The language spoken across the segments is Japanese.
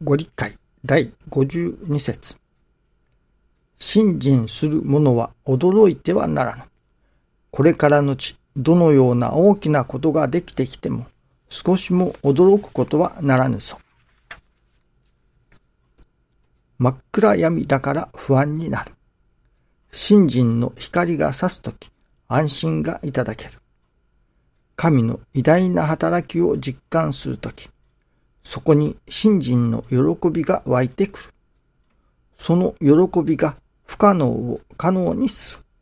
ご理解第52節。信心する者は驚いてはならぬ。これからのち、どのような大きなことができてきても、少しも驚くことはならぬぞ。真っ暗闇だから不安になる。信心の光が差すとき、安心がいただける。神の偉大な働きを実感するとき、そこに信心の喜びが湧いてくる。その喜びが不可能を可能にする。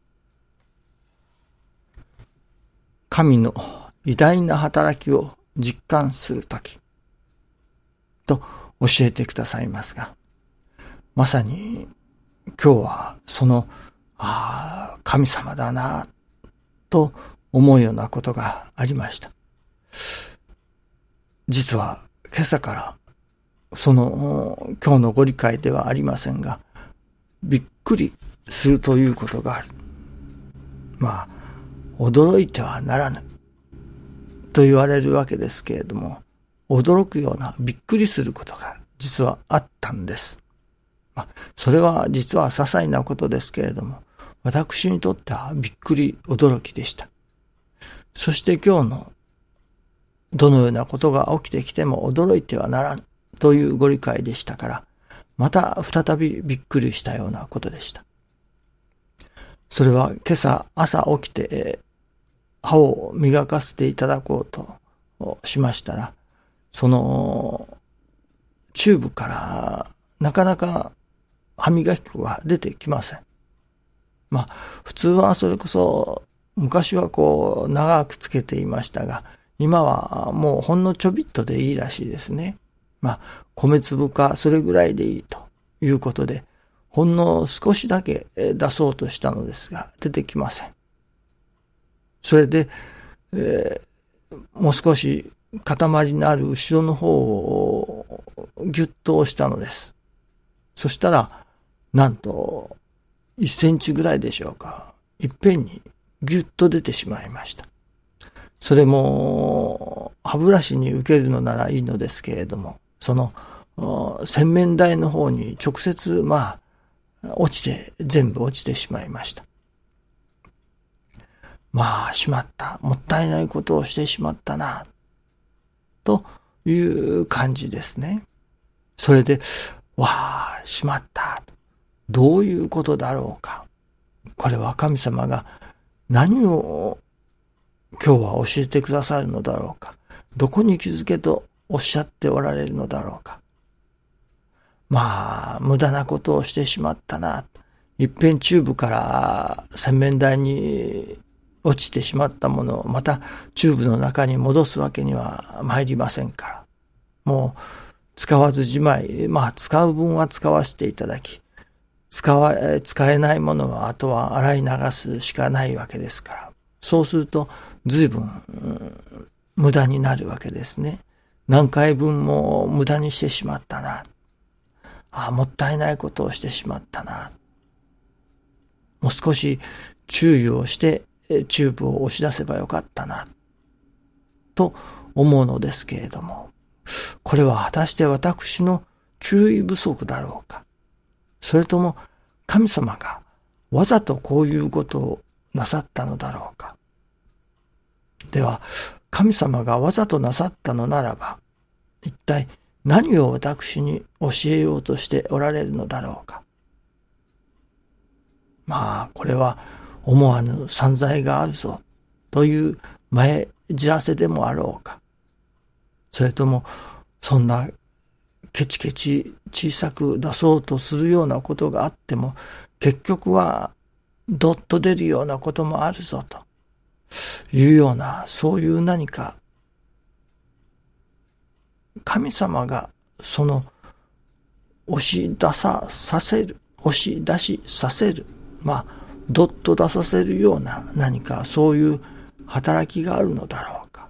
神の偉大な働きを実感するとき、と教えてくださいますが、まさに今日はその、神様だな、と思うようなことがありました。実は今朝からその今日のご理解ではありませんが、びっくりするということがある。驚いてはならぬと言われるわけですけれども、驚くようなびっくりすることが実はあったんです。それは実は些細なことですけれども、私にとってはびっくり驚きでした。そして今日のどのようなことが起きてきても驚いてはならぬというご理解でしたから、また再びびっくりしたようなことでした。それは今朝朝起きて歯を磨かせていただこうとしましたら、そのチューブからなかなか歯磨き粉が出てきません。普通はそれこそ昔は長くつけていましたが、今はもうほんのちょびっとでいいらしいですね。米粒かそれぐらいでいいということで、ほんの少しだけ出そうとしたのですが出てきません。それで、もう少し塊のある後ろの方をギュッと押したのです。そしたらなんと1センチぐらいでしょうか、いっぺんにギュッと出てしまいました。それも歯ブラシに受けるのならいいのですけれども、その洗面台の方に直接全部落ちてしまいました。しまった、もったいないことをしてしまったなという感じですね。それでしまった、どういうことだろうか。これは神様が何を今日は教えてくださるのだろうか。どこに気づけとおっしゃっておられるのだろうか。無駄なことをしてしまったな。いっぺんチューブから洗面台に落ちてしまったものをまたチューブの中に戻すわけには参りませんから。もう使わずじまい、使う分は使わせていただき、使えないものはあとは洗い流すしかないわけですから。そうすると随分無駄になるわけですね。何回分も無駄にしてしまったな。もったいないことをしてしまったな。もう少し注意をしてチューブを押し出せばよかったなと思うのですけれども、これは果たして私の注意不足だろうか、それとも神様がわざとこういうことをなさったのだろうか。では神様がわざとなさったのならば、一体何を私に教えようとしておられるのだろうか。これは思わぬ散財があるぞという前知らせでもあろうか。それともそんなケチケチ小さく出そうとするようなことがあっても、結局はどっと出るようなこともあるぞというような、そういう何か神様がその押し出しさせる、どっと出させるような何かそういう働きがあるのだろうか。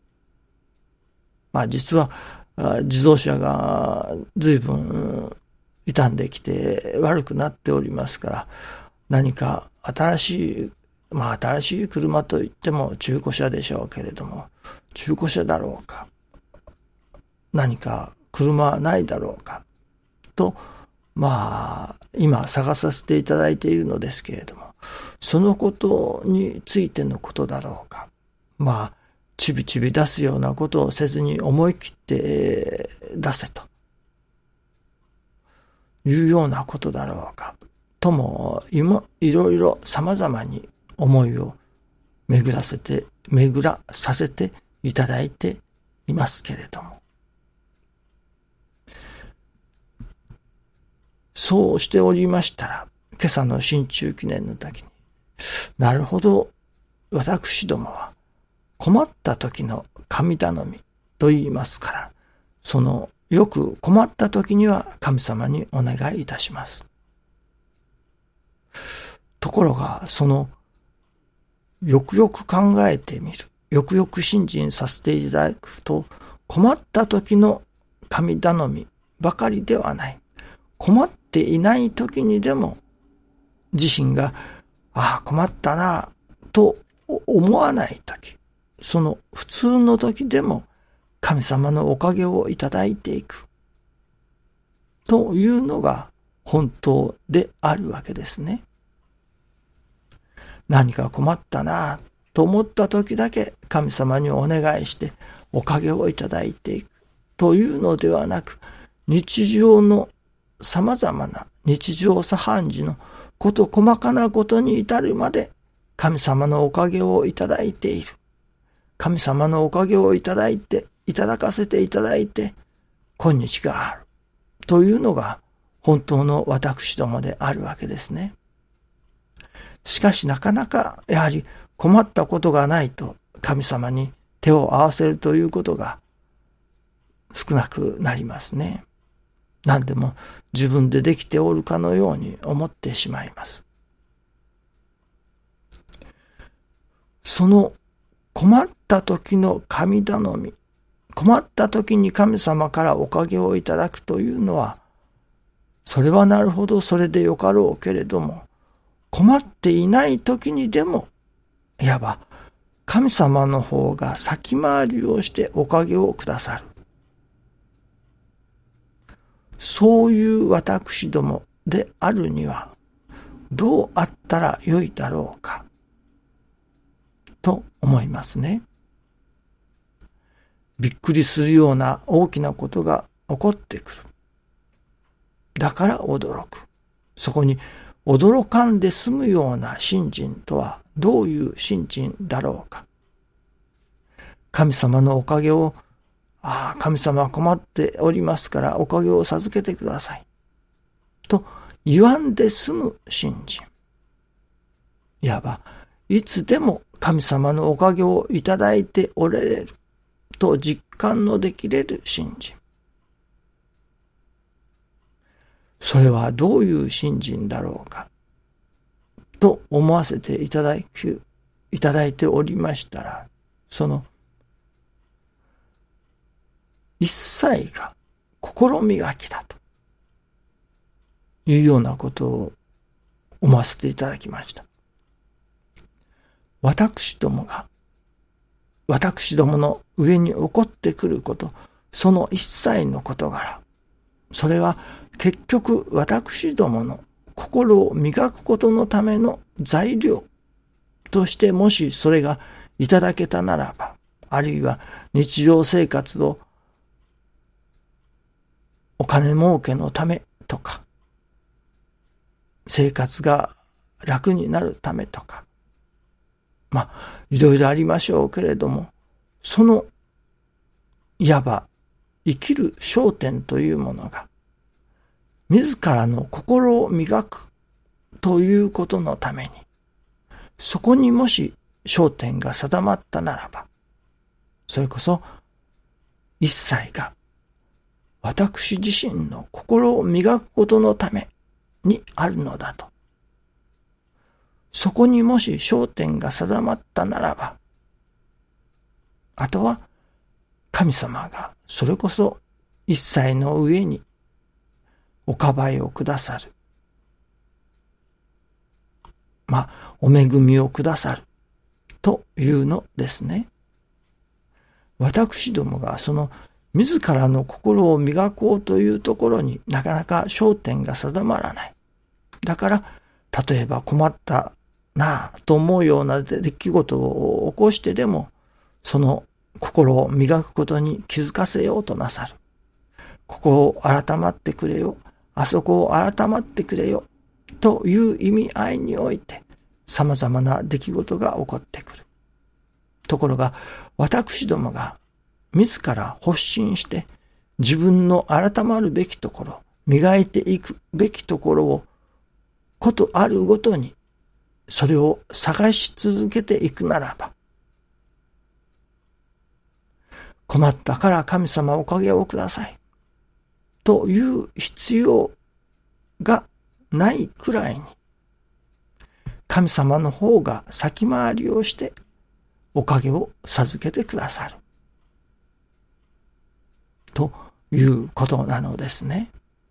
実は自動車が随分傷んできて悪くなっておりますから、何か新しい車といっても中古車でしょうけれども、中古車だろうか、何か車はないだろうかと、今探させていただいているのですけれども、そのことについてのことだろうか。ちびちび出すようなことをせずに思い切って出せというようなことだろうか。とも、いろいろ様々に思いを巡らさせていただいていますけれども。そうしておりましたら、今朝の新中記念の時に、なるほど、私どもは困った時の神頼みと言いますから、よく困った時には神様にお願いいたします。ところが、よくよく考えてみる。よくよく信心させていただくと、困った時の神頼みばかりではない。困っていない時にでも、自身が、困ったな、と思わない時、普通の時でも、神様のおかげをいただいていく。というのが本当であるわけですね。何か困ったなと思った時だけ神様にお願いしておかげをいただいていくというのではなく、日常の様々な日常茶飯事の細かなことに至るまで神様のおかげをいただいている。神様のおかげをいただかせていただいて、今日がある。というのが本当の私どもであるわけですね。しかしなかなかやはり困ったことがないと神様に手を合わせるということが少なくなりますね。何でも自分でできておるかのように思ってしまいます。その困った時の神頼み、困った時に神様からおかげをいただくというのは、それはなるほどそれでよかろうけれども、困っていない時にでも、いわば神様の方が先回りをしておかげをくださる。そういう私どもであるには、どうあったらよいだろうか、と思いますね。びっくりするような大きなことが起こってくる。だから驚く。そこに驚かんで済むような信心とはどういう信心だろうか。神様のおかげを、神様は困っておりますからおかげを授けてください。と言わんで済む信心。いわば、いつでも神様のおかげをいただいておられると実感のできれる信心。それはどういう信心だろうかと思わせていただいておりましたら、その一切が心磨きだというようなことを思わせていただきました。私どもの上に起こってくること、その一切の事柄、それは結局私どもの心を磨くことのための材料としてもしそれがいただけたならば、あるいは日常生活をお金儲けのためとか、生活が楽になるためとか、いろいろありましょうけれども、そのいわば生きる焦点というものが、自らの心を磨くということのために、そこにもし焦点が定まったならば、それこそ一切が私自身の心を磨くことのためにあるのだと。そこにもし焦点が定まったならば、あとは神様がそれこそ一切の上におかばいをくださる。お恵みをくださるというのですね。私どもがその自らの心を磨こうというところになかなか焦点が定まらない。だから、例えば困ったなぁと思うような出来事を起こしてでも、その心を磨くことに気づかせようとなさる。ここを改まってくれよ。あそこを改まってくれよ。という意味合いにおいて、様々な出来事が起こってくる。ところが、私どもが自ら発信して、自分の改まるべきところ、磨いていくべきところを、ことあるごとに、それを探し続けていくならば、困ったから神様おかげをください。という必要がないくらいに、神様の方が先回りをしておかげを授けてくださる。ということなのですね。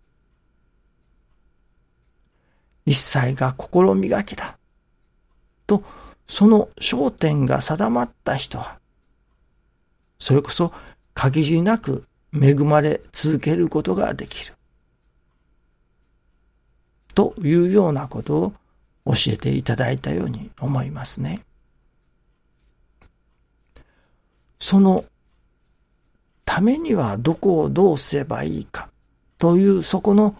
一切が心磨きだ。と、その焦点が定まった人は、それこそ限りなく恵まれ続けることができる。というようなことを教えていただいたように思いますね。そのためにはどこをどうすればいいかというそこの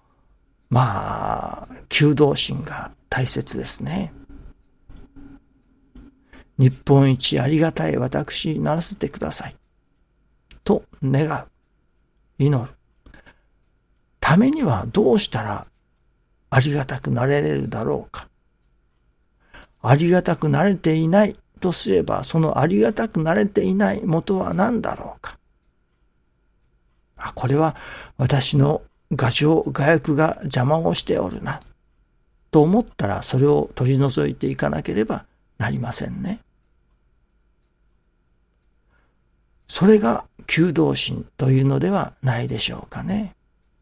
求道心が大切ですね。日本一ありがたい私にならせてください。と願う。祈る。ためにはどうしたらありがたくなれるだろうか。ありがたくなれていないとすれば、そのありがたくなれていない元は何だろうか。これは私の我情我欲が邪魔をしておるな。と思ったらそれを取り除いていかなければなりませんね。それが求道心というのではないでしょうかね。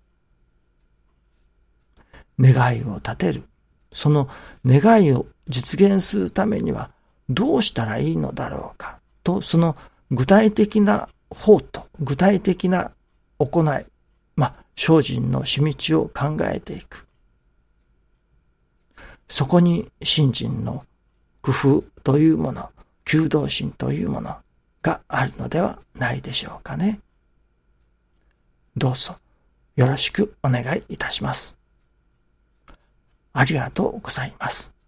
願いを立てる。その願いを実現するためにはどうしたらいいのだろうかと、その具体的な方と具体的な行い、精進のし道を考えていく。そこに信心の工夫というもの、求道心というものがあるのではないでしょうかね。どうぞよろしくお願いいたします。ありがとうございます。